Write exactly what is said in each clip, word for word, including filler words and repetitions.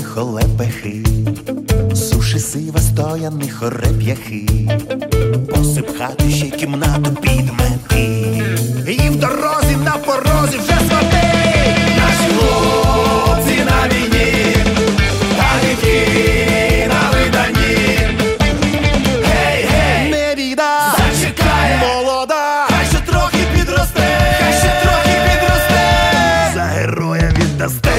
холепехи, суші сива стояних ореп'яхи, посипхати ще кімнату під мети, і в дорозі на порозі вже свати. Наші хлопці на війні, та дівки на виданні. Гей, гей, не біда, зачекає молода, хай ще трохи підросте, хай ще трохи підросте, за героя віддасте.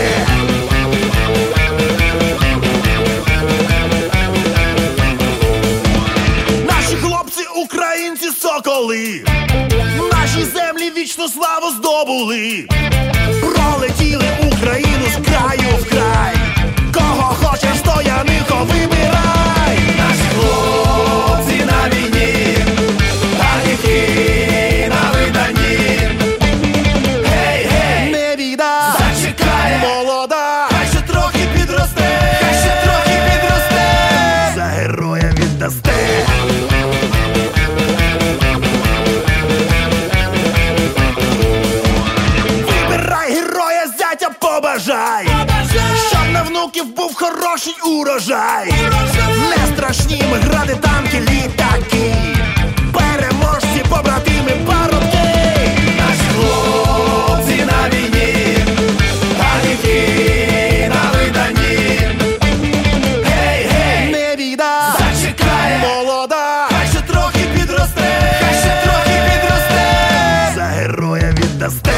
Наші хлопці, українці, соколи, наші землі вічну славу здобули, пролетіли Україну з краю в край, кого хочеш, стоянико вибирай. Наші хлопці на війні, та дівки на виданні. Гей, гей, не біда, зачекає молода, хай ще трохи підросте, хай ще трохи підросте, за героя віддасте. Побажай, Побажай, щоб на внуків був хороший урожай. урожай. Не страшні ми гради, танки, літаки, переможці, побратими, парубки. Наші хлопці на війні, та дівки на виданні. Гей, гей, не біда, зачекає молода, хай ще трохи підросте, хай ще трохи підросте, за героя віддасте.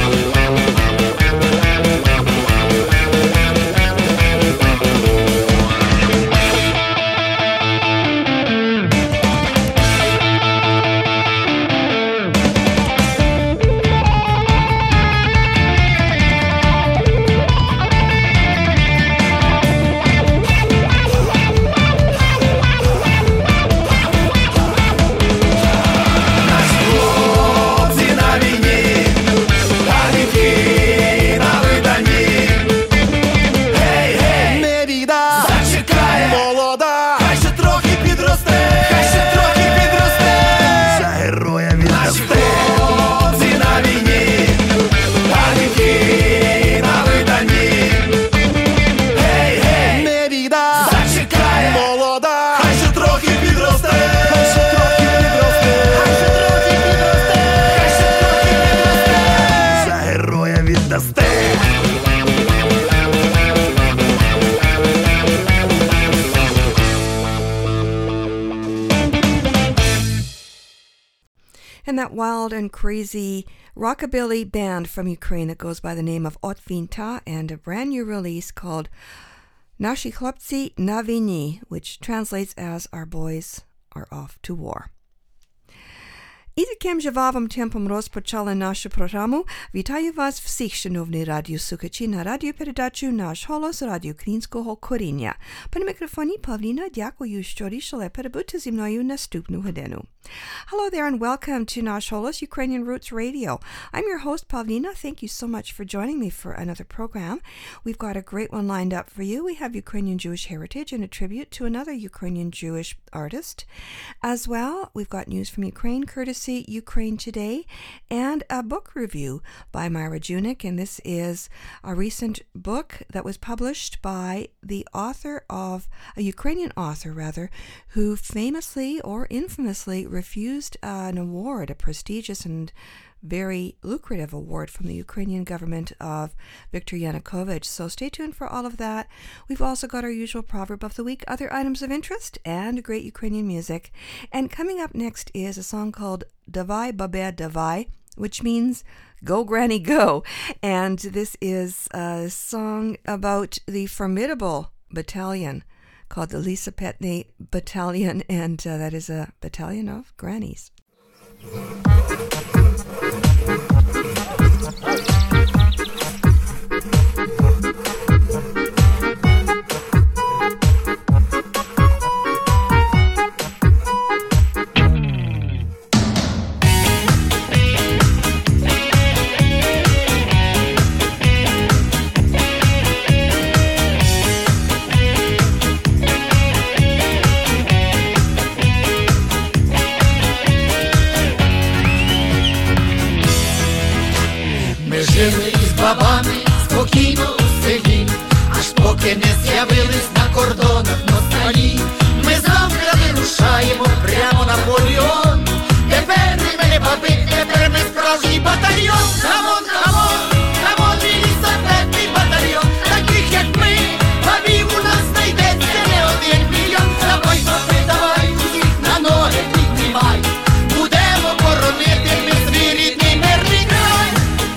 And that wild and crazy rockabilly band from Ukraine that goes by the name of Otvinta, and a brand new release called Nashi Chlopci na Vini, which translates as Our Boys Are Off to War. І таким жвавим темпом розпочали нашу програму. Вітаю вас всіх, шановні радіослухачі, на радіопередачу «Наш голос» Радіо Українського коріння. По мікрофоні Павліна, дякую, що рішили перебути зі мною наступну годину. Hello there and welcome to Nash Holos Ukrainian Roots Radio. I'm your host, Pavlina. Thank you so much for joining me for another program. We've got a great one lined up for you. We have Ukrainian Jewish heritage and a tribute to another Ukrainian Jewish artist. As well, we've got news from Ukraine, courtesy Ukraine Today, and a book review by Myra Junik. And this is a recent book that was published by the author of, a Ukrainian author rather, who famously or infamously refused uh, an award, a prestigious and very lucrative award from the Ukrainian government of Viktor Yanukovych. So stay tuned for all of that. We've also got our usual proverb of the week, other items of interest, and great Ukrainian music. And coming up next is a song called Davai Babe Davai, which means Go Granny Go. And this is a song about the formidable battalion called the Lisa Petney Battalion, and uh, that is a battalion of grannies. Жили із бабами спокійно у селі, аж поки поки не з'явились на кордонах москалі. Ми завтра вирушаємо прямо на Наполеон. Тепер ми не баби, тепер ми справжній батальйон. Камон, камон, камон, велосипедний батальйон. Таких як ми, бабів у нас знайдеться не один мільйон. Давай, баби, давай, усіх на ноги піднімай. Будемо боронити ми свій рідний мирний край.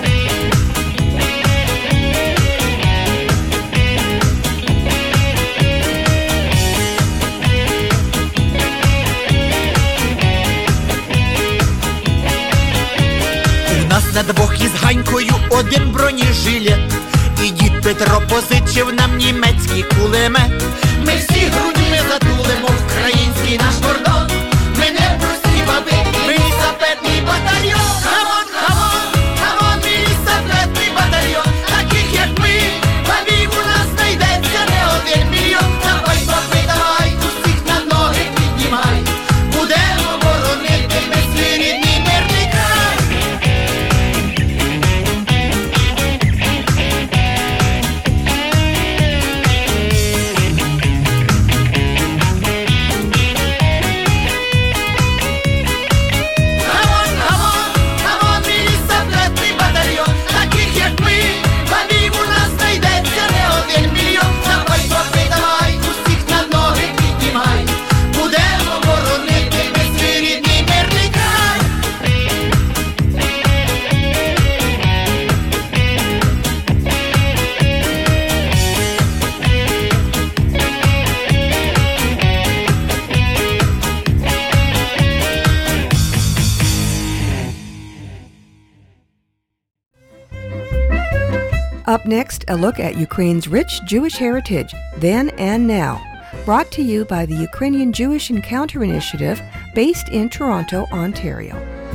У нас на двох із Ганькою один бронежилет. І дід Петро позичив нам німецький кулемет. Ми всі грудьми затулимо український наш кордон. Ми не прості баби, ми лісапетний батальйон. Камон, камон, камон, ми лісапетний батальйон. Таких як ми, бабів у нас знайдеться не один мільйон. Давай, баби, давай, усіх на ноги піднімай. Будемо боронити ми свій рідний мирний край. Камон, камон, камон, ми лісапетний батальйон. Таких як ми, бабів у нас знайдеться не один мільйон. Давай, баби, давай, усіх на ноги піднімай. Будемо боронити ми свій рідний мирний край. Up next, a look at Ukraine's rich Jewish heritage, then and now. Brought to you by the Ukrainian Jewish Encounter Initiative, based in Toronto, Ontario.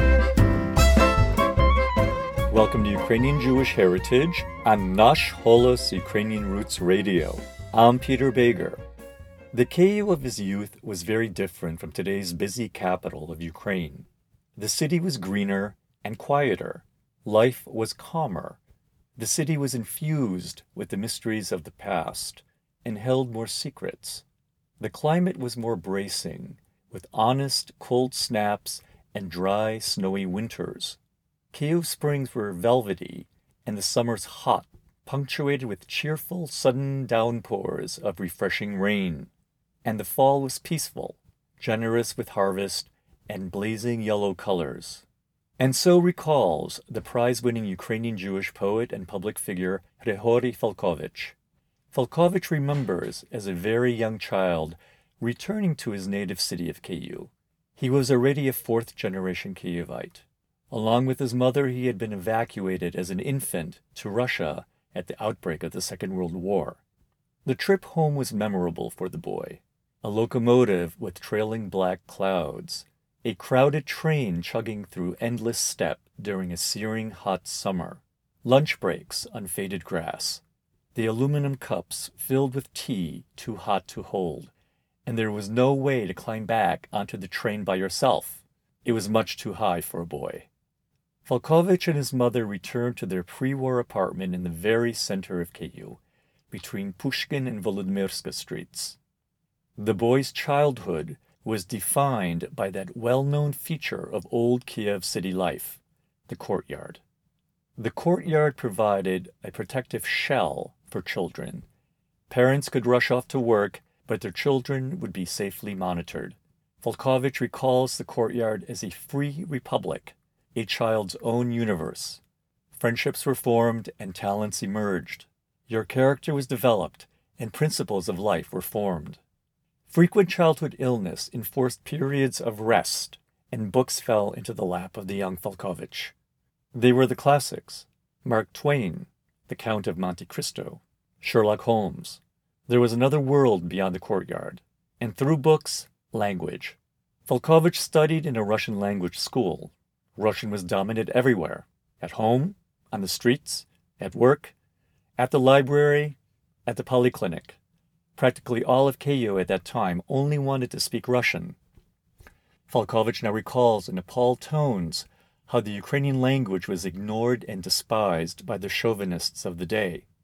Welcome to Ukrainian Jewish Heritage on Nash Holos Ukrainian Roots Radio. I'm Peter Bager. The Kyiv of his youth was very different from today's busy capital of Ukraine. The city was greener and quieter. Life was calmer. The city was infused with the mysteries of the past and held more secrets. The climate was more bracing, with honest, cold snaps and dry, snowy winters. Kyiv springs were velvety, and the summers hot, punctuated with cheerful, sudden downpours of refreshing rain. And the fall was peaceful, generous with harvest, and blazing yellow colors. And so recalls the prize-winning Ukrainian Jewish poet and public figure Hryhorij Falkovich. Falkovich remembers, as a very young child, returning to his native city of Kyiv. He was already a fourth-generation Kyivite. Along with his mother, he had been evacuated as an infant to Russia at the outbreak of the Second World War. The trip home was memorable for the boy. A locomotive with trailing black clouds, a crowded train chugging through endless steppe during a searing hot summer, lunch breaks on faded grass, the aluminum cups filled with tea too hot to hold, and there was no way to climb back onto the train by yourself. It was much too high for a boy. Falkovich and his mother returned to their pre-war apartment in the very center of Kyiv, between Pushkin and Volodymyrska streets. The boy's childhood was defined by that well-known feature of old Kiev city life, the courtyard. The courtyard provided a protective shell for children. Parents could rush off to work, but their children would be safely monitored. Falkovich recalls the courtyard as a free republic, a child's own universe. Friendships were formed and talents emerged. Your character was developed, and principles of life were formed. Frequent childhood illness enforced periods of rest, and books fell into the lap of the young Falkovich. They were the classics: Mark Twain, The Count of Monte Cristo, Sherlock Holmes. There was another world beyond the courtyard, and through books, language. Falkovich studied in a Russian language school. Russian was dominant everywhere, at home, on the streets, at work, at the library, at the polyclinic. Practically all of Kyiv at that time only wanted to speak Russian. Falkovich now recalls in appalled tones how the Ukrainian language was ignored and despised by the chauvinists of the day.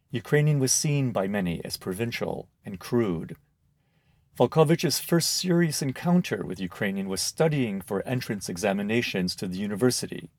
Ukrainian was seen by many as provincial and crude. Falkovich's first serious encounter with Ukrainian was studying for entrance examinations to the university.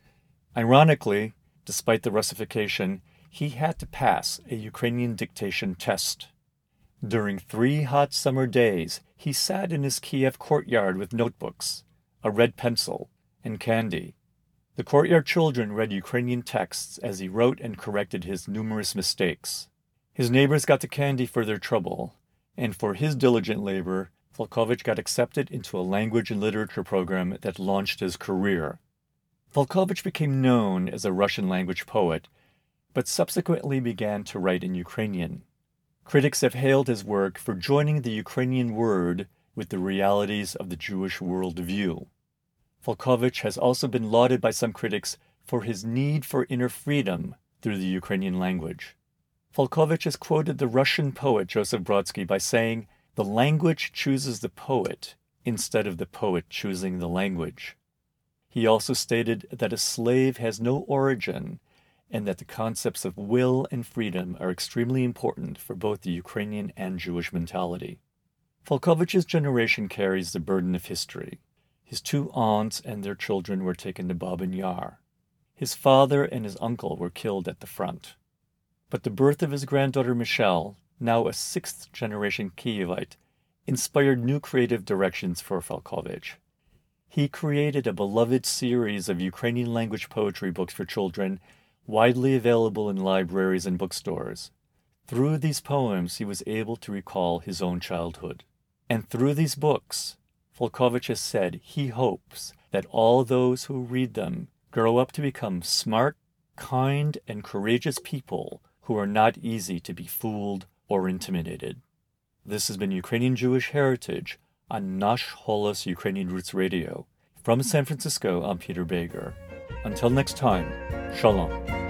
Ironically, despite the Russification, he had to pass a Ukrainian dictation test. During three hot summer days, he sat in his Kiev courtyard with notebooks, a red pencil, and candy. The courtyard children read Ukrainian texts as he wrote and corrected his numerous mistakes. His neighbors got the candy for their trouble, and for his diligent labor, Falkovich got accepted into a language and literature program that launched his career. Falkovich became known as a Russian language poet, but subsequently began to write in Ukrainian. Critics have hailed his work for joining the Ukrainian word with the realities of the Jewish worldview. Falkovich has also been lauded by some critics for his need for inner freedom through the Ukrainian language. Falkovich has quoted the Russian poet Joseph Brodsky by saying, "The language chooses the poet instead of the poet choosing the language." He also stated that a slave has no origin and that the concepts of will and freedom are extremely important for both the Ukrainian and Jewish mentality. Falkovich's generation carries the burden of history. His two aunts and their children were taken to Babin Yar. His father and his uncle were killed at the front. But the birth of his granddaughter Michelle, now a sixth-generation Kievite, inspired new creative directions for Falkovich. He created a beloved series of Ukrainian language poetry books for children, widely available in libraries and bookstores. Through these poems, he was able to recall his own childhood. And through these books, Falkovich has said he hopes that all those who read them grow up to become smart, kind, and courageous people who are not easy to be fooled or intimidated. This has been Ukrainian Jewish Heritage on Nash Holos Ukrainian Roots Radio. From San Francisco, I'm Peter Bager. Until next time, Shalom.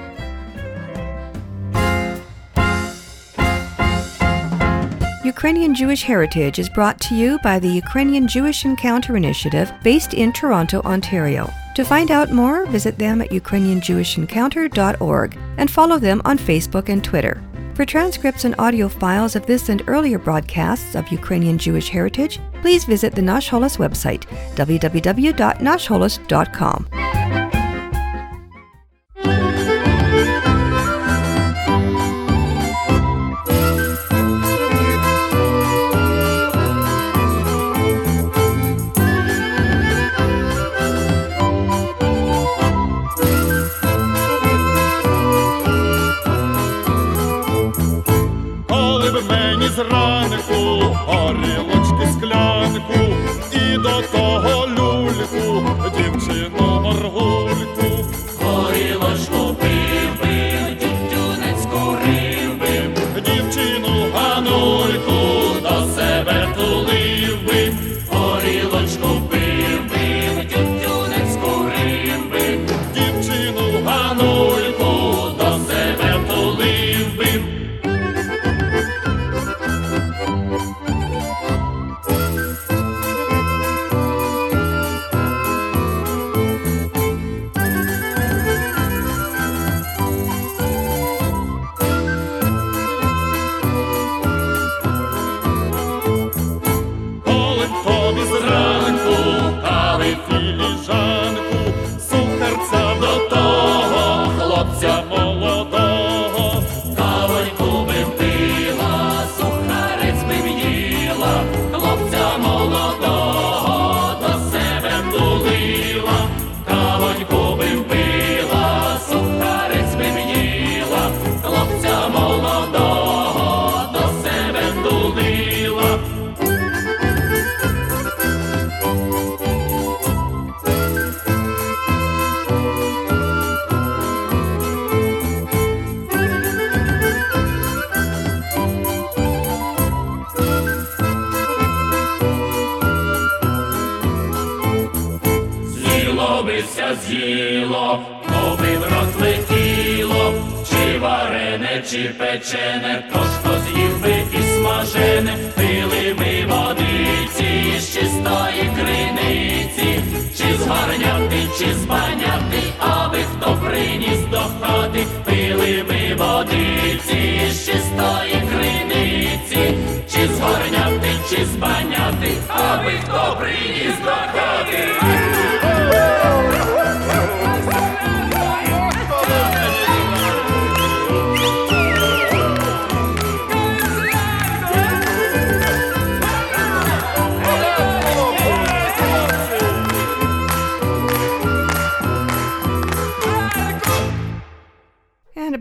Ukrainian Jewish Heritage is brought to you by the Ukrainian Jewish Encounter Initiative based in Toronto, Ontario. To find out more, visit them at ukrainian jewish encounter dot org and follow them on Facebook and Twitter. For transcripts and audio files of this and earlier broadcasts of Ukrainian Jewish Heritage, please visit the Nash Holos website, w w w dot nash holos dot com. Зранку горілочки склянку і до того люльку, дівчину моргульку. Горілочку пив би, тютюнець курив би, дівчину Ганульку до себе тулив би. Горілочку пив би, тютюнець курив би, дівчину Ганульку до себе тулив би. З'їло, коби в рот летіло, чи варене, чи печене, то що з'їв би і смажене, пили ми водиці з чистої криниці, чи з гарняти, чи з баняти, аби хто приніс до хати, пили ми водиці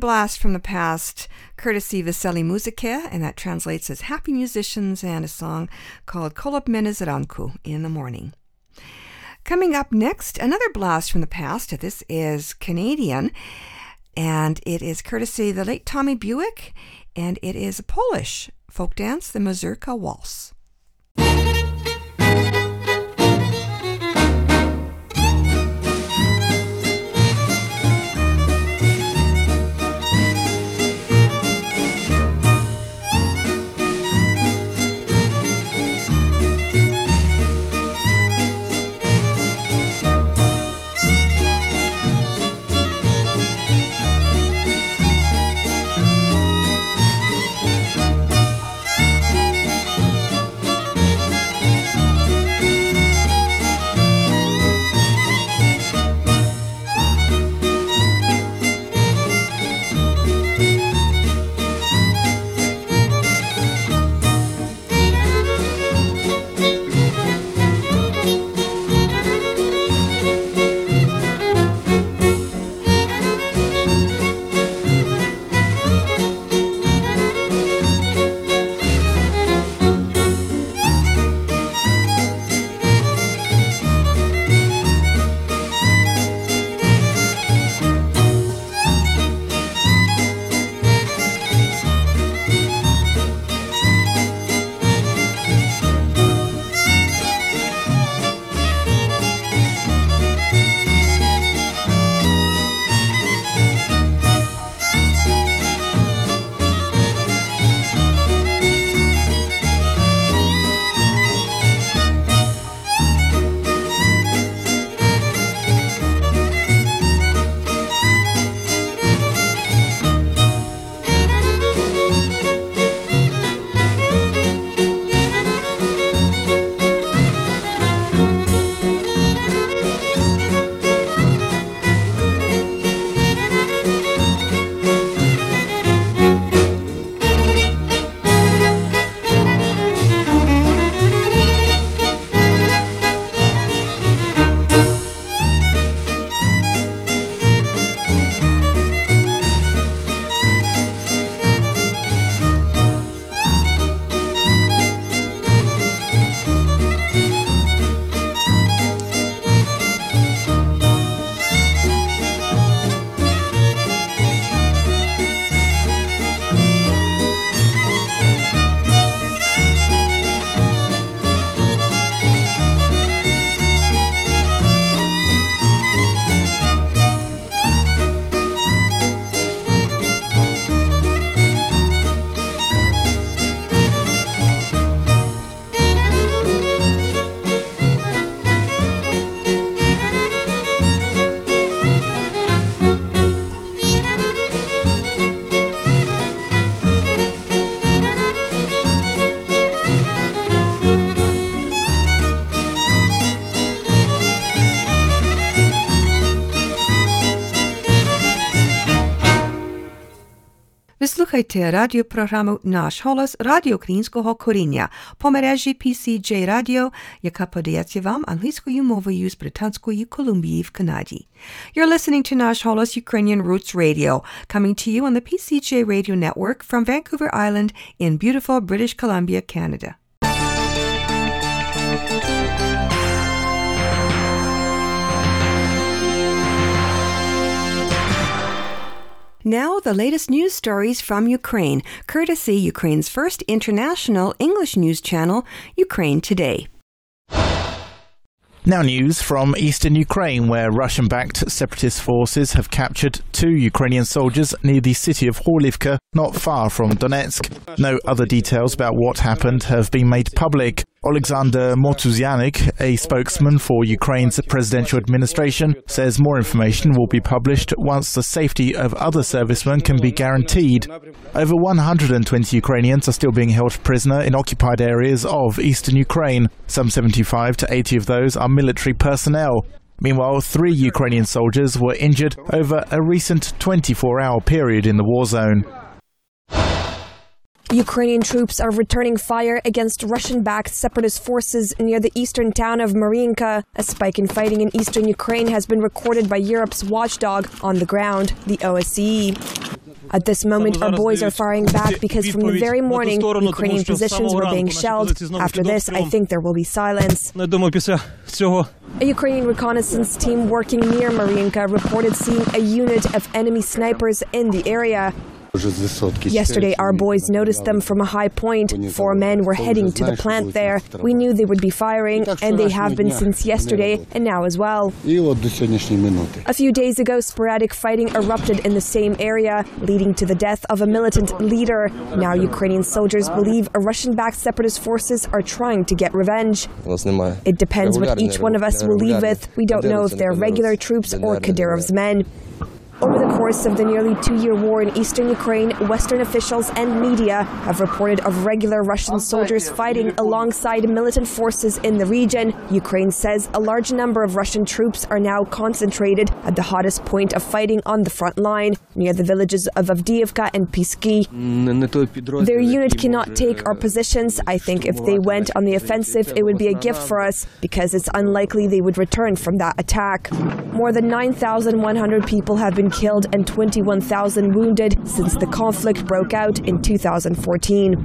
blast from the past, courtesy Veseli Muzike, and that translates as Happy Musicians, and a song called Kolop Menezranku, in the morning. Coming up next, another blast from the past. This is Canadian, and it is courtesy the late Tommy Buick, and it is a Polish folk dance, the Mazurka Waltz. Слухайте радіопрограму «Наш голос» Радіо Українського коріння по мережі пі сі джей Radio, яка подається вам англійською мовою з Британської Колумбії в Канаді. You're listening to Наш голос Ukrainian Roots Radio, coming to you on the P C J Radio Network from Vancouver Island in beautiful British Columbia, Canada. Now, the latest news stories from Ukraine, courtesy Ukraine's first international English news channel, Ukraine Today. Now news from eastern Ukraine, where Russian-backed separatist forces have captured two Ukrainian soldiers near the city of Horlivka, not far from Donetsk. No other details about what happened have been made public. Alexander Motuzianik, a spokesman for Ukraine's presidential administration, says more information will be published once the safety of other servicemen can be guaranteed. Over one hundred twenty Ukrainians are still being held prisoner in occupied areas of eastern Ukraine. Some seventy-five to eighty of those are military personnel. Meanwhile, three Ukrainian soldiers were injured over a recent twenty-four hour period in the war zone. Ukrainian troops are returning fire against Russian-backed separatist forces near the eastern town of Mariinka. A spike in fighting in eastern Ukraine has been recorded by Europe's watchdog on the ground, the O S C E. At this moment, our boys are firing back because from the very morning, Ukrainian positions were being shelled. After this, I think there will be silence. A Ukrainian reconnaissance team working near Mariinka reported seeing a unit of enemy snipers in the area. Yesterday, our boys noticed them from a high point. Four men were heading to the plant there. We knew they would be firing, and they have been since yesterday, and now as well. A few days ago, sporadic fighting erupted in the same area, leading to the death of a militant leader. Now Ukrainian soldiers believe Russian-backed separatist forces are trying to get revenge. It depends what each one of us will leave with. We don't know if they're regular troops or Kadyrov's men. Over the course of the nearly two-year war in eastern Ukraine, Western officials and media have reported of regular Russian soldiers fighting alongside militant forces in the region. Ukraine says a large number of Russian troops are now concentrated at the hottest point of fighting on the front line, near the villages of Avdiivka and Pisky. Their unit cannot take our positions. I think if they went on the offensive, it would be a gift for us, because it's unlikely they would return from that attack. More than nine thousand one hundred people have been killed and twenty-one thousand wounded since the conflict broke out in two thousand fourteen.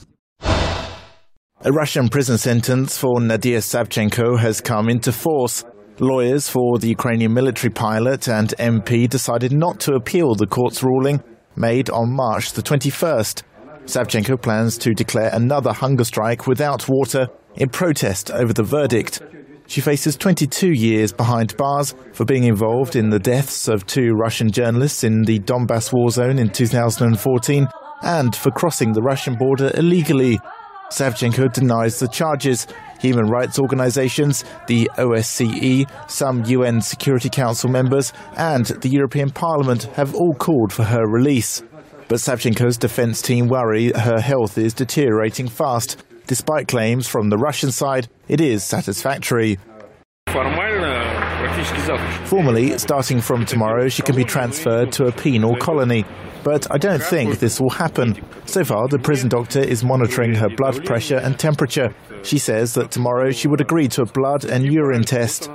A Russian prison sentence for Nadia Savchenko has come into force. Lawyers for the Ukrainian military pilot and M P decided not to appeal the court's ruling made on March the twenty-first. Savchenko plans to declare another hunger strike without water in protest over the verdict. She faces twenty-two years behind bars for being involved in the deaths of two Russian journalists in the Donbass war zone in two thousand fourteen and for crossing the Russian border illegally. Savchenko denies the charges. Human rights organizations, the O S C E, some U N Security Council members and the European Parliament have all called for her release. But Savchenko's defense team worry her health is deteriorating fast. Despite claims from the Russian side, it is satisfactory. Formally, starting from tomorrow, she can be transferred to a penal colony. But I don't think this will happen. So far, the prison doctor is monitoring her blood pressure and temperature. She says that tomorrow she would agree to a blood and urine test.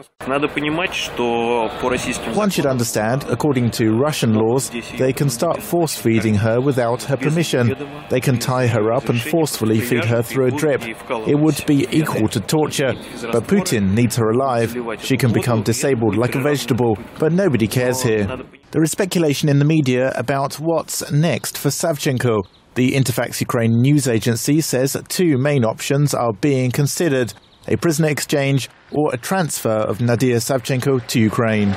One should understand, according to Russian laws, they can start force-feeding her without her permission. They can tie her up and forcefully feed her through a drip. It would be equal to torture. But Putin needs her alive. She can become disabled like a vegetable, but nobody cares here. There is speculation in the media about what's next for Savchenko. The Interfax Ukraine news agency says two main options are being considered: a prisoner exchange or a transfer of Nadia Savchenko to Ukraine.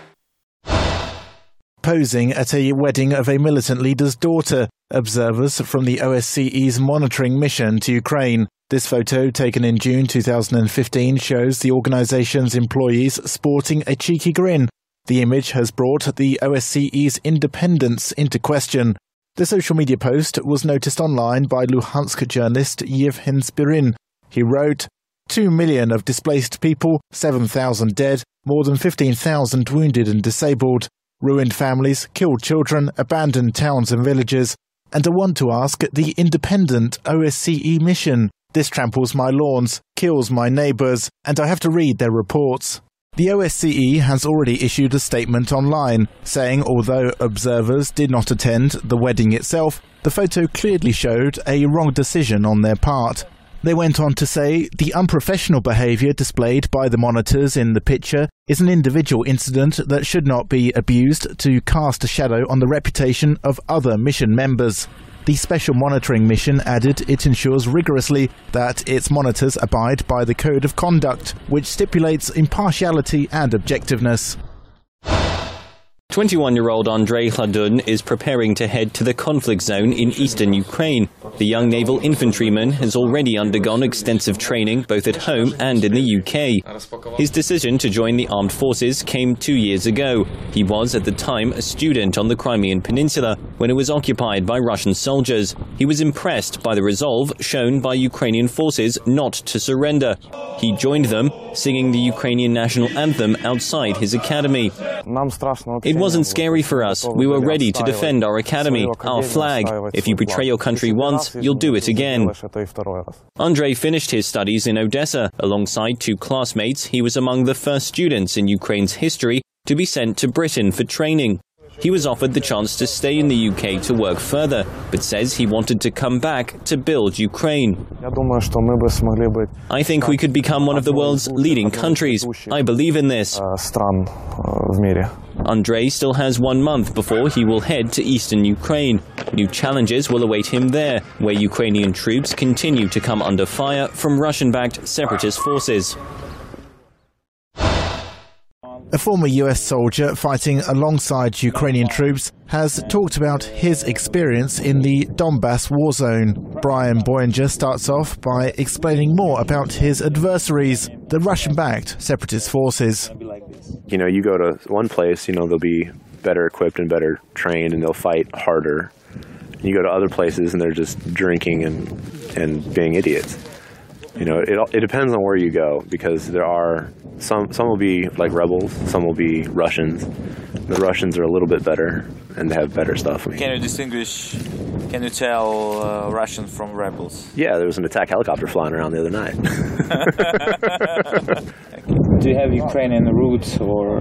Posing at a wedding of a militant leader's daughter, observers from the O S C E's monitoring mission to Ukraine. This photo, taken in June two thousand fifteen, shows the organization's employees sporting a cheeky grin. The image has brought the O S C E's independence into question. The social media post was noticed online by Luhansk journalist Yevhen Spirin. He wrote, Two million of displaced people, seven thousand dead, more than fifteen thousand wounded and disabled, ruined families, killed children, abandoned towns and villages. And I want to ask the independent O S C E mission. This tramples my lawns, kills my neighbours, and I have to read their reports. The O S C E has already issued a statement online, saying although observers did not attend the wedding itself, the photo clearly showed a wrong decision on their part. They went on to say the unprofessional behaviour displayed by the monitors in the picture is an individual incident that should not be abused to cast a shadow on the reputation of other mission members. The Special Monitoring Mission added it ensures rigorously that its monitors abide by the Code of Conduct, which stipulates impartiality and objectiveness. twenty-one-year-old Andrei Hladun is preparing to head to the conflict zone in eastern Ukraine. The young naval infantryman has already undergone extensive training both at home and in the U K. His decision to join the armed forces came two years ago. He was at the time a student on the Crimean Peninsula when it was occupied by Russian soldiers. He was impressed by the resolve shown by Ukrainian forces not to surrender. He joined them, singing the Ukrainian national anthem outside his academy. It wasn't scary for us. We were ready to defend our academy, our flag. If you betray your country once, you'll do it again. Andrei finished his studies in Odessa. Alongside two classmates, he was among the first students in Ukraine's history to be sent to Britain for training. He was offered the chance to stay in the U K to work further, but says he wanted to come back to build Ukraine. I think we could become one of the world's leading countries. I believe in this. Andrei still has one month before he will head to eastern Ukraine. New challenges will await him there, where Ukrainian troops continue to come under fire from Russian-backed separatist forces. A former U S soldier fighting alongside Ukrainian troops has talked about his experience in the Donbass war zone. Brian Boyinger starts off by explaining more about his adversaries, the Russian-backed separatist forces. You know, you go to one place, you know, they'll be better equipped and better trained and they'll fight harder. You go to other places and they're just drinking and, and being idiots. You know, it, it depends on where you go, because there are some, some will be like rebels, some will be Russians. The Russians are a little bit better and they have better stuff. I mean, can you distinguish, can you tell uh, Russian from rebels? Yeah, there was an attack helicopter flying around the other night. Do you have Ukrainian roots, or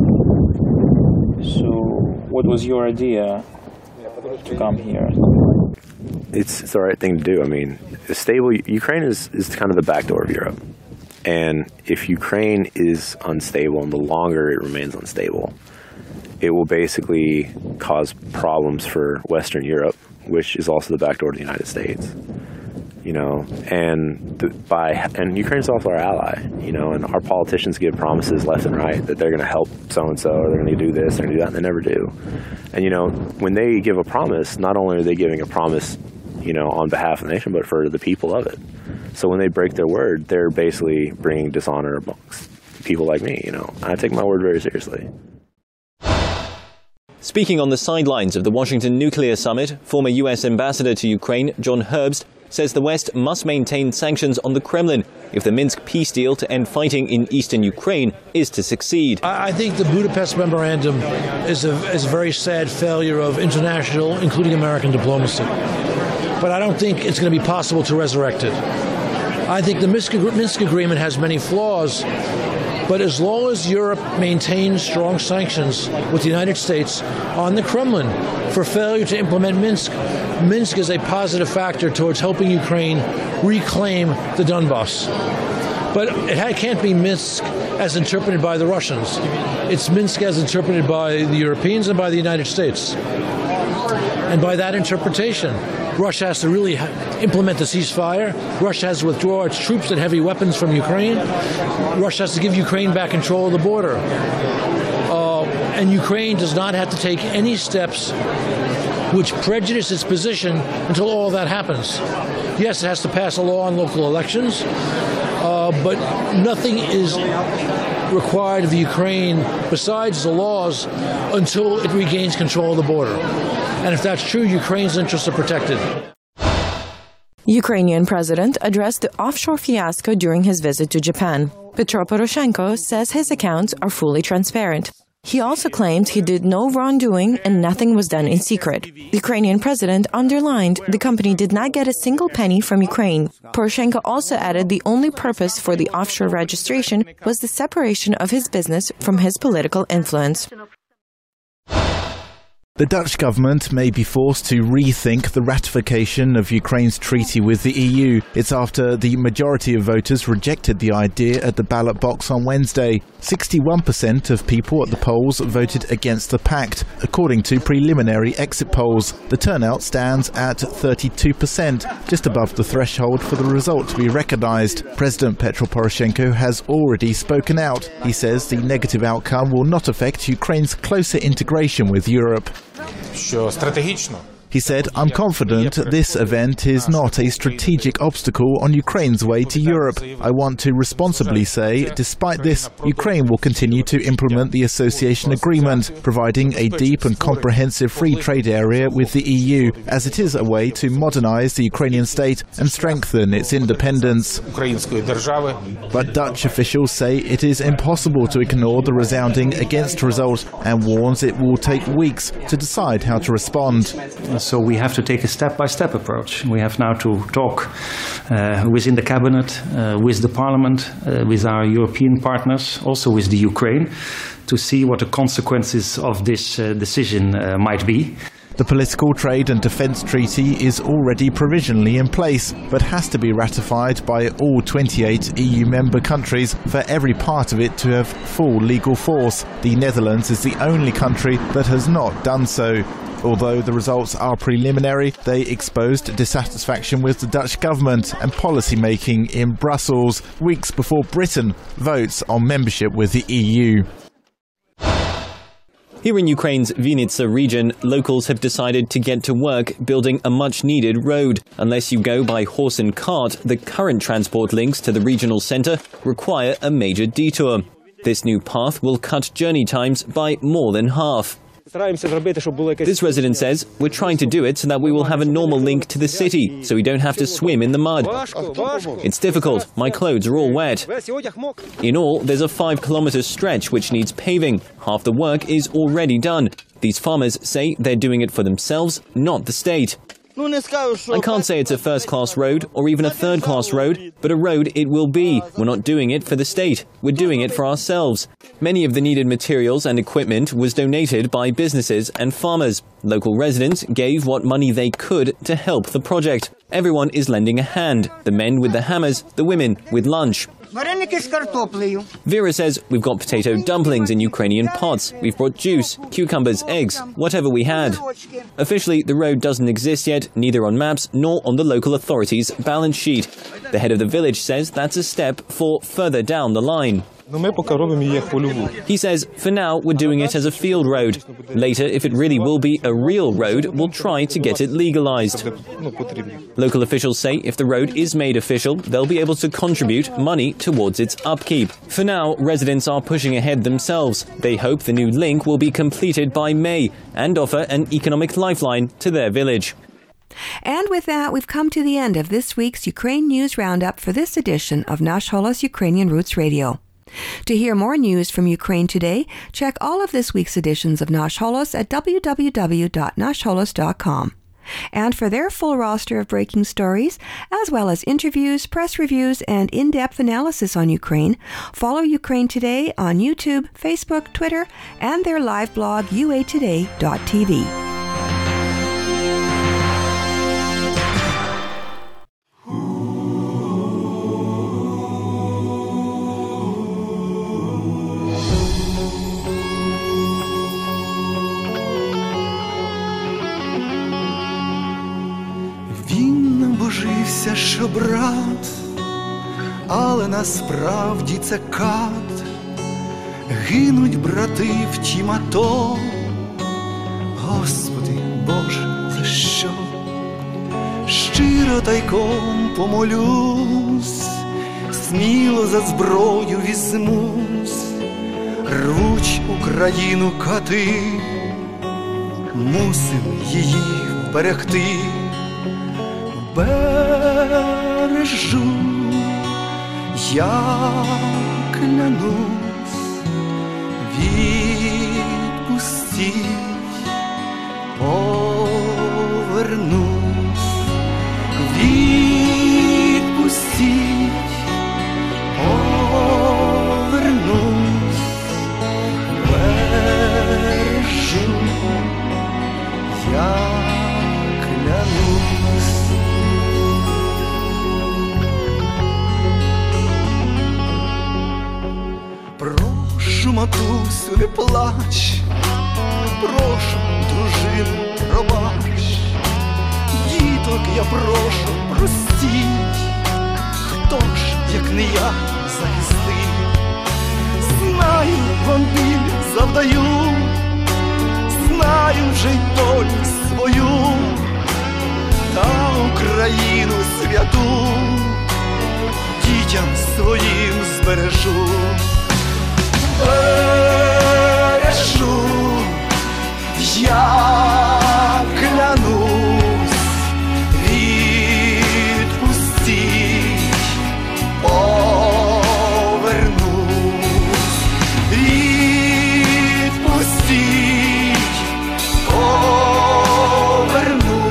so what was your idea to come here? It's, it's the right thing to do. I mean, stable Ukraine is, is kind of the back door of Europe. And if Ukraine is unstable, and the longer it remains unstable, it will basically cause problems for Western Europe, which is also the back door to the United States. You know, and the, by and Ukraine's also our ally. You know, and our politicians give promises left and right that they're going to help so and so, or they're going to do this, they're going to do that, and they never do. And you know, when they give a promise, not only are they giving a promise, you know, on behalf of the nation, but for the people of it. So when they break their word, they're basically bringing dishonor amongst people like me. You know, I take my word very seriously. Speaking on the sidelines of the Washington Nuclear Summit, former U S Ambassador to Ukraine, John Herbst, says the West must maintain sanctions on the Kremlin if the Minsk peace deal to end fighting in eastern Ukraine is to succeed. I think the Budapest Memorandum is a, is a very sad failure of international, including American diplomacy. But I don't think it's going to be possible to resurrect it. I think the Minsk, Minsk Agreement has many flaws, but as long as Europe maintains strong sanctions with the United States on the Kremlin for failure to implement Minsk, Minsk is a positive factor towards helping Ukraine reclaim the Donbass. But it can't be Minsk as interpreted by the Russians. It's Minsk as interpreted by the Europeans and by the United States. And by that interpretation, Russia has to really implement the ceasefire. Russia has to withdraw its troops and heavy weapons from Ukraine. Russia has to give Ukraine back control of the border. Uh, and Ukraine does not have to take any steps which prejudice its position until all that happens. Yes, it has to pass a law on local elections, uh, but nothing is required of the Ukraine besides the laws until it regains control of the border. And if that's true, Ukraine's interests are protected. Ukrainian president addressed the offshore fiasco during his visit to Japan. Petro Poroshenko says his accounts are fully transparent. He also claimed he did no wrongdoing and nothing was done in secret. The Ukrainian president underlined the company did not get a single penny from Ukraine. Poroshenko also added the only purpose for the offshore registration was the separation of his business from his political influence. The Dutch government may be forced to rethink the ratification of Ukraine's treaty with the E U. It's after the majority of voters rejected the idea at the ballot box on Wednesday. sixty-one percent of people at the polls voted against the pact, according to preliminary exit polls. The turnout stands at thirty-two percent, just above the threshold for the result to be recognized. President Petro Poroshenko has already spoken out. He says the negative outcome will not affect Ukraine's closer integration with Europe. He said, "I'm confident this event is not a strategic obstacle on Ukraine's way to Europe. I want to responsibly say, despite this, Ukraine will continue to implement the association agreement, providing a deep and comprehensive free trade area with the E U, as it is a way to modernize the Ukrainian state and strengthen its independence." But Dutch officials say it is impossible to ignore the resounding against result and warns it will take weeks to decide how to respond. So we have to take a step-by-step approach. We have now to talk uh, within the cabinet, uh, with the parliament, uh, with our European partners, also with the Ukraine, to see what the consequences of this uh, decision uh, might be. The Political Trade and Defence Treaty is already provisionally in place, but has to be ratified by all twenty-eight E U member countries for every part of it to have full legal force. The Netherlands is the only country that has not done so. Although the results are preliminary, they exposed dissatisfaction with the Dutch government and policy making in Brussels, weeks before Britain votes on membership with the E U. Here in Ukraine's Vinnytsia region, locals have decided to get to work building a much-needed road. Unless you go by horse and cart, the current transport links to the regional centre require a major detour. This new path will cut journey times by more than half. This resident says, we're trying to do it so that we will have a normal link to the city, so we don't have to swim in the mud. It's difficult, my clothes are all wet. In all, there's a five kilometre stretch which needs paving. Half the work is already done. These farmers say they're doing it for themselves, not the state. I can't say it's a first-class road or even a third-class road, but a road it will be. We're not doing it for the state. We're doing it for ourselves. Many of the needed materials and equipment was donated by businesses and farmers. Local residents gave what money they could to help the project. Everyone is lending a hand. The men with the hammers, the women with lunch. Vera says, we've got potato dumplings in Ukrainian pots. We've brought juice, cucumbers, eggs, whatever we had. Officially, the road doesn't exist yet, neither on maps nor on the local authorities' balance sheet. The head of the village says that's a step for further down the line. He says, for now, we're doing it as a field road. Later, if it really will be a real road, we'll try to get it legalized. Local officials say if the road is made official, they'll be able to contribute money towards its upkeep. For now, residents are pushing ahead themselves. They hope the new link will be completed by May and offer an economic lifeline to their village. And with that, we've come to the end of this week's Ukraine News Roundup for this edition of Nash Holos Ukrainian Roots Radio. To hear more news from Ukraine today, check all of this week's editions of Nash Holos at w w w dot nash holos dot com. And for their full roster of breaking stories, as well as interviews, press reviews, and in-depth analysis on Ukraine, follow Ukraine Today on YouTube, Facebook, Twitter, and their live blog u a today dot t v. Божився, що брат, але насправді це кат. Гинуть брати в тім АТО. Господи, Боже, за що? Щиро тайком помолюсь, сміло за зброю візьмусь. Рвуть Україну кати, мусим її вберегти. Бережу, я клянусь, відпустіть, повернусь, відпустіть, повернусь, бережу, я клянусь. Прошу, матусю, не плач, прошу, дружину, пробач, діток я прошу, простіть, хто ж, як не я, захистив. Знаю, вам біль завдаю, знаю вже й долю свою, та Україну святу дітям своїм збережу. Бережу, я клянусь, відпустіть, повернусь, відпустіть, повернусь.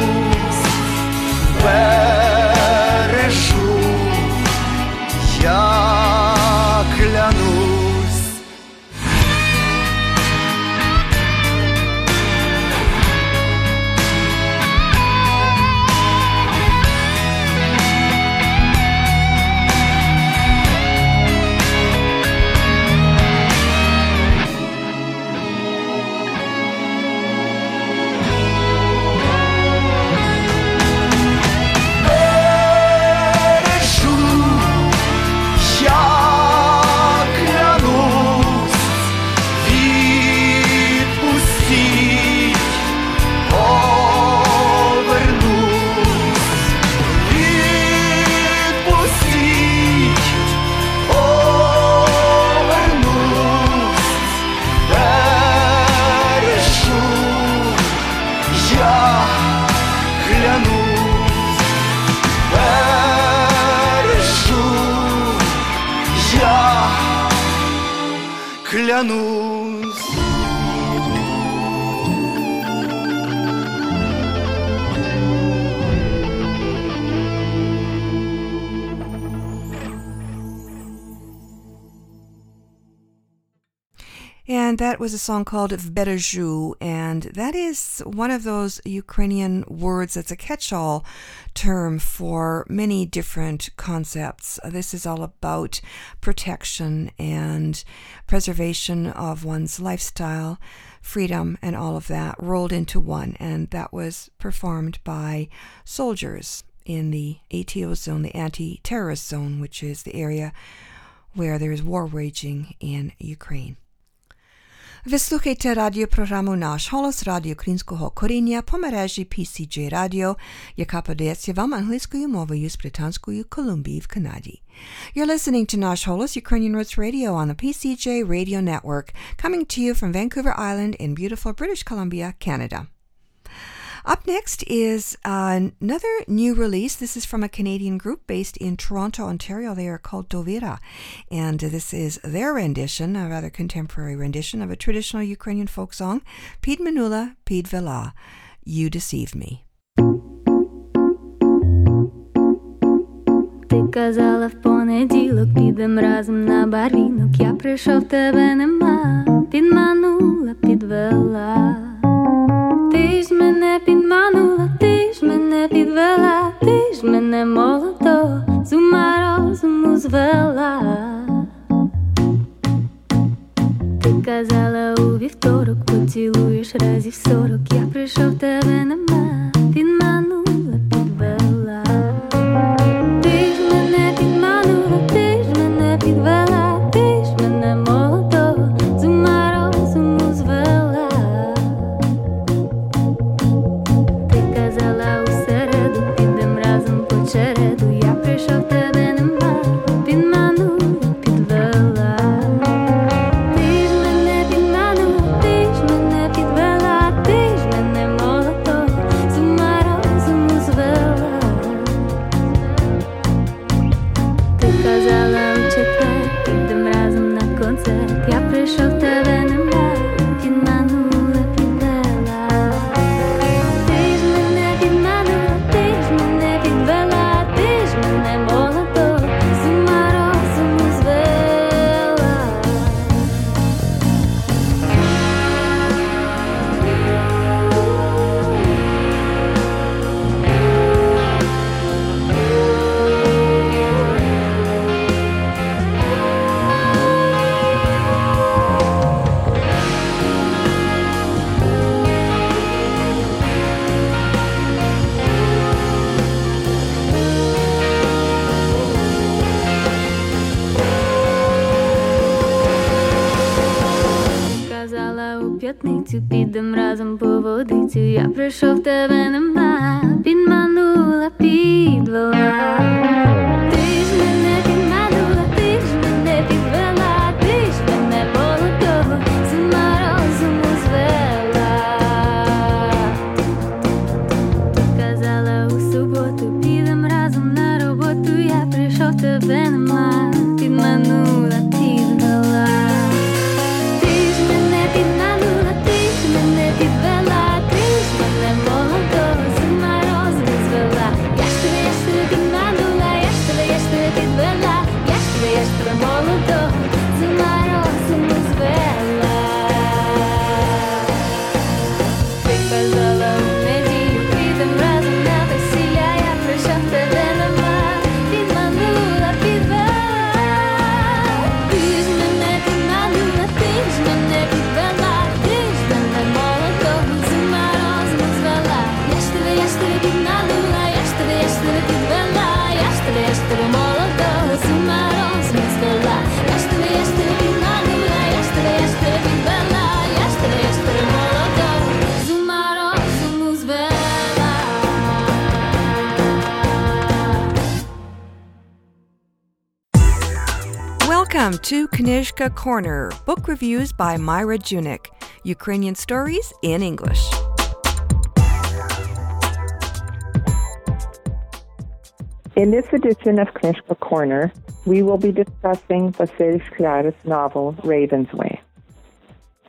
клянусь. And that was a song called Vberezhu, and that is one of those Ukrainian words that's a catch-all term for many different concepts. This is all about protection and preservation of one's lifestyle, freedom, and all of that rolled into one, and that was performed by soldiers in the A T O zone, the anti-terrorist zone, which is the area where there is war raging in Ukraine. Ви слухаєте радіопрограму «Наш голос» радіо українського коріння по мережі пі сі джей Radio, яка подається вам англійською мовою з Британської Колумбії в Канаді. You're listening to Nash Holos Ukrainian Roots Radio on the P C J Radio Network, coming to you from Vancouver Island in beautiful British Columbia, Canada. Up next is uh, another new release. This is from a Canadian group based in Toronto, Ontario. They are called Dovira. And this is their rendition, a rather contemporary rendition of a traditional Ukrainian folk song, Pid Minula, Pid Vela, You Deceive Me. Ти казала в понеділок, підем разом на барвінок. Я прийшов, тебе нема, підманула, підвела. Ти ж мене підманула, ти ж мене підвела, ти ж мене молодо з ума розуму звела. Ти казала у вівторок, поцілуєш разів сорок. Я прийшов, тебе нема, підманула, підвела. Ти ж мене підманула, ти ж мене підвела, ти ж мене молодо з ума розуму звела. Я прийшов, тебе нема, підманула, підвела. Ти ж мене підманула, ти ж мене підвела, ти ж мене молодо з ума розуму звела. Ти казала у четвер, підем разом на концерт. Я прийшов, тебе нема, підманула, підвела. Ти ж мене підманула, ти ж мене підвела. Мене молодо з ума розуму звела. П'ятницю підем разом по водицю. Я прийшов, тебе нема, підманула, підвела. Ти ж мене підманула, ти ж мене підвела, ти ж мене молодого з ума розуму звела. Ти казала у суботу, підем разом на роботу. Я прийшов, тебе нема, підманула, підвела. Мене підвела, ти ж мене молодо з ума розуму звела. Я ж тебе, я ж тебе підманула, я ж тебе, я ж тебе підвела. Я ж тебе, я ж тебе молодо з ума розуму звела. Ти казала у неділю, підем разом на весілля. Я прийшов, тебе нема, підманула, підвела. Ти ж мене підманула, ти ж мене підвела. Я ж тебе молодого з ума розуму звела. Я ж тебе, я ж тебе підманула, я ж тебе, я ж тебе підвела. Я ж тебе, я ж тебе молодого з ума розуму звела. Welcome to Knyzhka Corner, book reviews by Myra Junik. Ukrainian stories in English. In this edition of Knyzhka Corner, we will be discussing Vasyl Shklyary's novel, Raven's Way.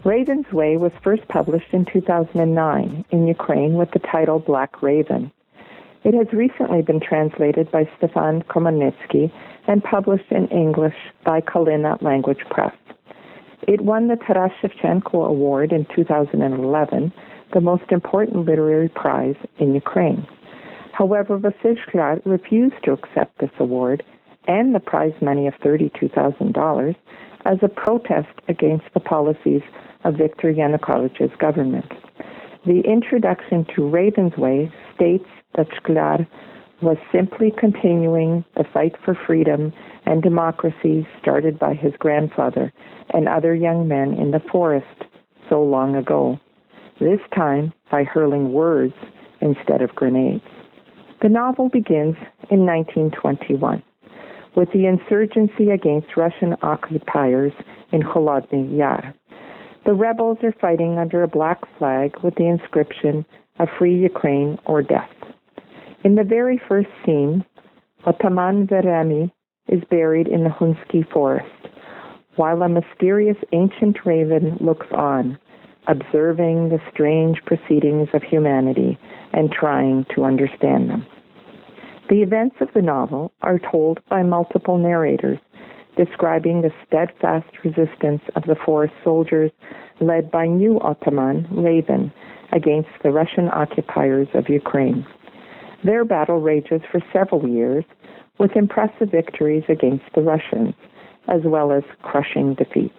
Raven's Way was first published in two thousand nine in Ukraine with the title Black Raven. It has recently been translated by Stefan Komanitsky and published in English by Kalina Language Press. It won the Taras Shevchenko Award in two thousand eleven, the most important literary prize in Ukraine. However, Vasyl Shklyar refused to accept this award and the prize money of thirty-two thousand dollars as a protest against the policies of Viktor Yanukovych's government. The introduction to Raven's Way states that Shklyar was simply continuing the fight for freedom and democracy started by his grandfather and other young men in the forest so long ago, this time by hurling words instead of grenades. The novel begins in nineteen twenty-one with the insurgency against Russian occupiers in Kholodny Yar. The rebels are fighting under a black flag with the inscription, "A Free Ukraine or Death." In the very first scene, Ataman Veremy is buried in the Hunsky forest, while a mysterious ancient raven looks on, observing the strange proceedings of humanity and trying to understand them. The events of the novel are told by multiple narrators, describing the steadfast resistance of the forest soldiers led by new Ataman, Raven, against the Russian occupiers of Ukraine. Their battle rages for several years, with impressive victories against the Russians, as well as crushing defeats.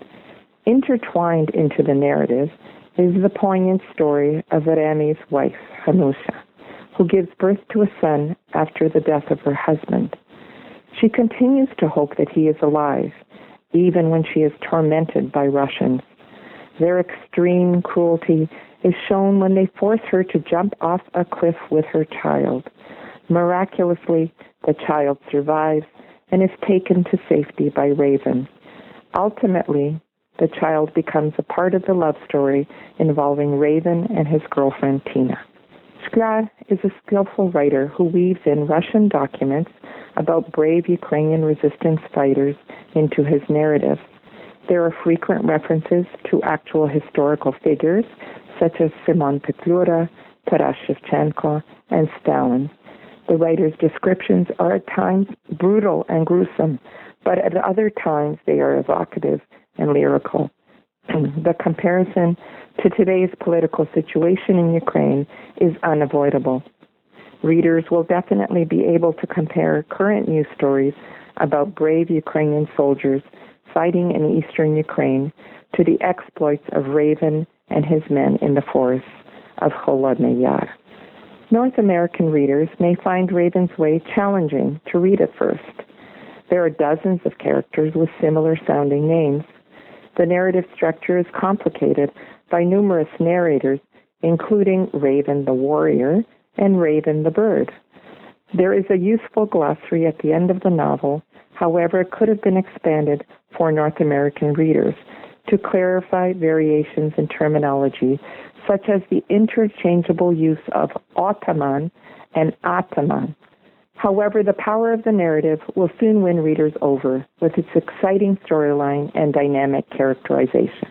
Intertwined into the narrative is the poignant story of Veremy's wife, Hanusha, who gives birth to a son after the death of her husband. She continues to hope that he is alive, even when she is tormented by Russians. Their extreme cruelty is shown when they force her to jump off a cliff with her child. Miraculously, the child survives and is taken to safety by Raven. Ultimately, the child becomes a part of the love story involving Raven and his girlfriend Tina. Shklyar is a skillful writer who weaves in Russian documents about brave Ukrainian resistance fighters into his narrative. There are frequent references to actual historical figures such as Simon Petlura, Taras Shevchenko, and Stalin. The writer's descriptions are at times brutal and gruesome, but at other times they are evocative and lyrical. The comparison to today's political situation in Ukraine is unavoidable. Readers will definitely be able to compare current news stories about brave Ukrainian soldiers fighting in eastern Ukraine to the exploits of Raven and his men in the forests of Kholodny Yar. North American readers may find Raven's Way challenging to read at first. There are dozens of characters with similar-sounding names. The narrative structure is complicated by numerous narrators, including Raven the warrior and Raven the bird. There is a useful glossary at the end of the novel, however, it could have been expanded for North American readers to clarify variations in terminology, such as the interchangeable use of Ataman and Ataman. However, the power of the narrative will soon win readers over with its exciting storyline and dynamic characterization.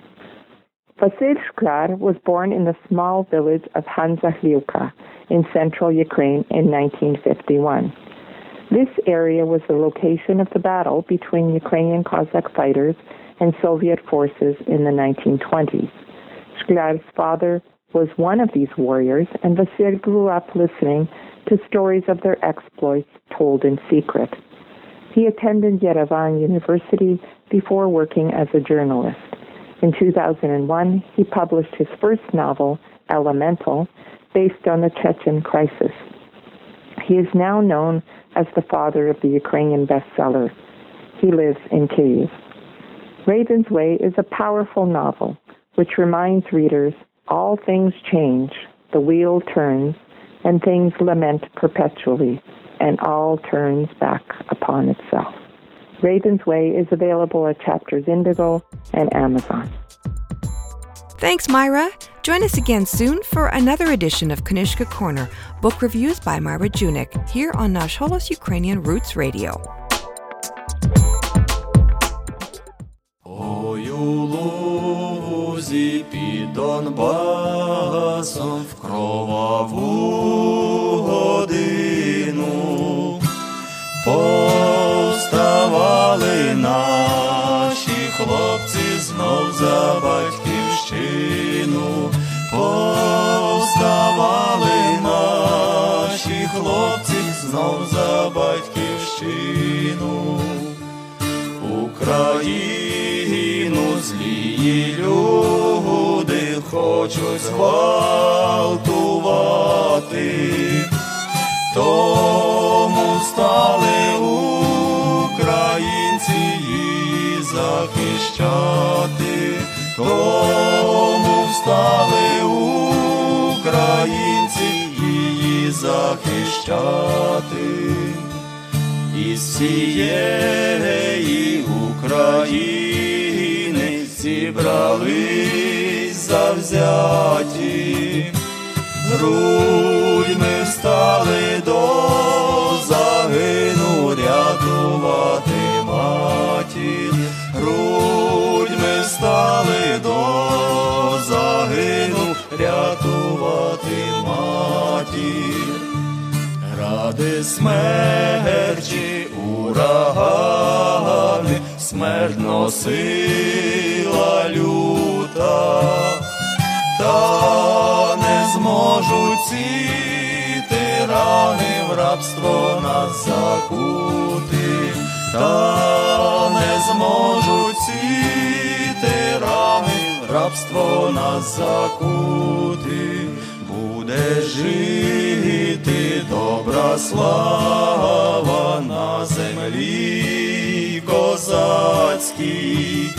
Vasyl Shklyar was born in the small village of Hanzahliuka in central Ukraine in nineteen fifty-one. This area was the location of the battle between Ukrainian Cossack fighters and Soviet forces in the nineteen twenties. Shklyar's father was one of these warriors, and Vasyl grew up listening to stories of their exploits told in secret. He attended Yerevan University before working as a journalist. In two thousand one, he published his first novel, Elemental, based on the Chechen crisis. He is now known as the father of the Ukrainian bestseller. He lives in Kyiv. Raven's Way is a powerful novel which reminds readers all things change, the wheel turns, and things lament perpetually, and all turns back upon itself. Raven's Way is available at Chapters Indigo and Amazon. Thanks, Myra. Join us again soon for another edition of Kanishka Corner, book reviews by Myra Junik, here on Nash Holos Ukrainian Roots Radio. Ой, у лузі лузі під Донбасом в кроваву годину повставали наші хлопці знов за батьківщину, повставали наші хлопці знов за батьківщину. Україну злії люди хочуть зґвалтувати, тому стали українці її захищати, тому стали українці її захищати. Із всієї України зібрались завзяті, грудьми стали до загину рятувати матір, грудьми стали до загину рятувати матір. Гради, смерчі, урагани, смерть носила люта, та не зможуть ці тирани в рабство нас закути, та не зможуть ці тирани в рабство нас закути. Буде жити добра слава на землі козацькій,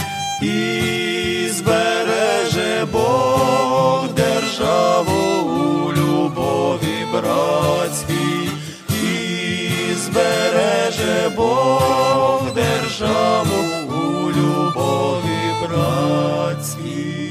і збереже Бог державу у любові братській, і збереже Бог державу у любові братській.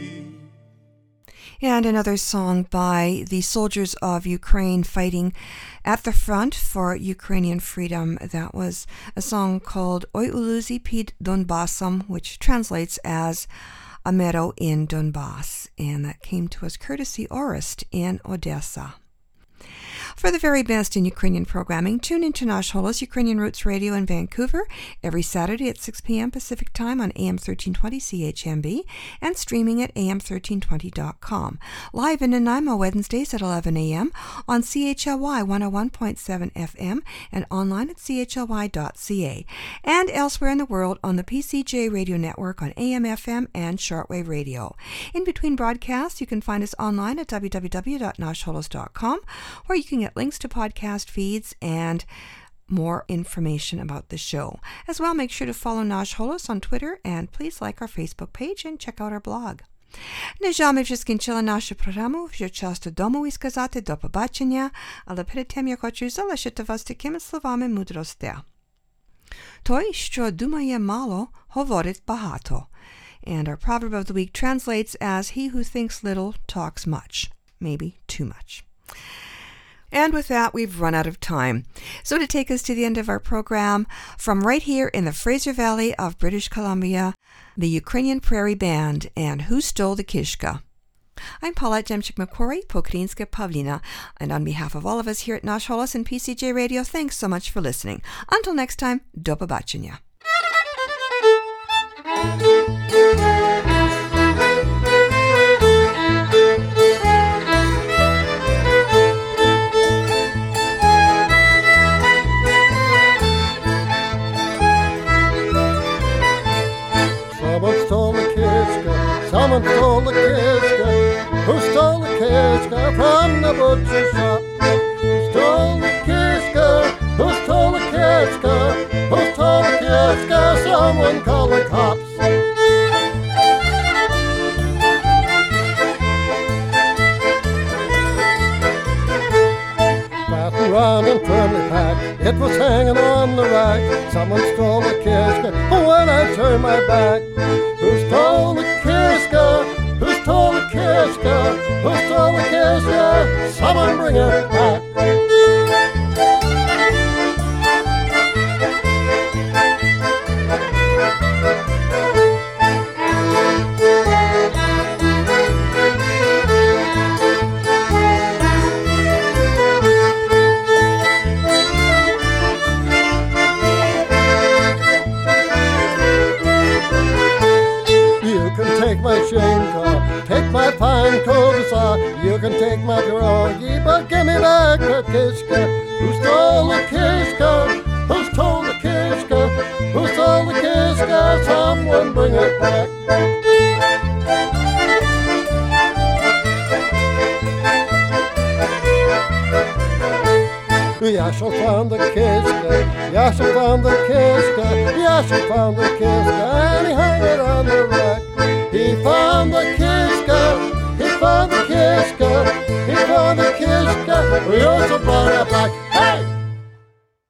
And another song by the soldiers of Ukraine fighting at the front for Ukrainian freedom. That was a song called Oi Uluzi Pid Donbassam, which translates as A Meadow in Donbass. And that came to us courtesy Orist in Odessa. For the very best in Ukrainian programming, tune into Nash Holos Ukrainian Roots Radio in Vancouver every Saturday at six p.m. Pacific Time on A M thirteen twenty C H M B and streaming at A M thirteen twenty dot com. Live in Nanaimo Wednesdays at eleven a.m. on C H L Y one oh one point seven F M and online at C H L Y dot C A. And elsewhere in the world on the P C J Radio Network on A M F M and shortwave radio. In between broadcasts, you can find us online at w w w dot nash holos dot com, where you can get links to podcast feeds and more information about the show. As well, make sure to follow Nash Holos on Twitter and please like our Facebook page and check out our blog. На жаль, ми вже скінчили нашу програму, вже час додому і сказати до побачення, але перед тим я хочу залишити вас такими словами мудрості. Той, що думає мало, говорить багато. And our proverb of the week translates as, he who thinks little talks much, maybe too much. And with that, we've run out of time. So to take us to the end of our program, from right here in the Fraser Valley of British Columbia, the Ukrainian Prairie Band and Who Stole the Kishka. I'm Paulette Demchik-McQuarrie, Pokrinska Pavlina, and on behalf of all of us here at Nash Holos and P C J Radio, thanks so much for listening. Until next time, do побачення. Someone stole the kishka, someone stole the kishka. Who stole the kishka from the butcher shop? Who stole the kishka? Who stole the kishka? Who stole the kishka? Someone call the cops. Fastened round and firmly packed, it was hanging on the rack. Someone stole the kishka when I turned my back. Who stole the kishka? Who stole the kishka? Who stole the kishka? Someone bring it back. the Kiska? Who stole the Kiska? Who stole the Kiska? Who stole the Kiska? Someone bring it back. Yashel found the Kiska, Yashel found the Kiska, Yashel found the Kiska, and he hung it on the rack. He found the Kiska, he found the Kiska, he found the Kiska, we also brought it back.